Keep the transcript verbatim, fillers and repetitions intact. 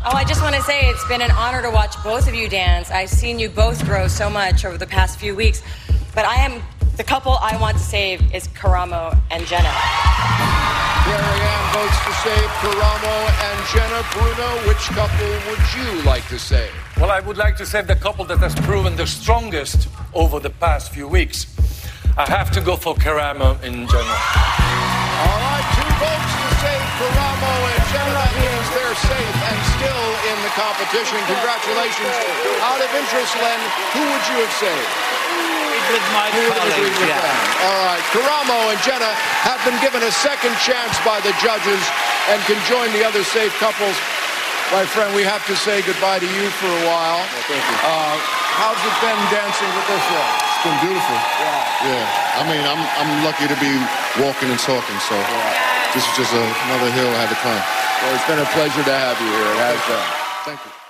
Oh, I just want to say it's been an honor to watch both of you dance. I've seen you both grow so much over the past few weeks. But I am, the couple I want to save is Karamo and Jenna. Here I am, votes to save Karamo and Jenna. Bruno, which couple would you like to save? Well, I would like to save the couple that has proven the strongest over the past few weeks. I have to go for Karamo and Jenna. All right, two votes to save Karamo and Jenna. That means they're safe and still in the competition. Congratulations. Out of interest, Len, who would you have saved? With my colleagues, yeah. That. All right, Karamo and Jenna have been given a second chance by the judges and can join the other safe couples. My friend, we have to say goodbye to you for a while. Well, thank you. Uh, how's it been dancing with this one? It's been beautiful. Yeah. Yeah. I mean, I'm I'm lucky to be walking and talking, so yeah. This is just a, another hill I had to climb. Well, it's been a pleasure to have you here. It has been. Thank you.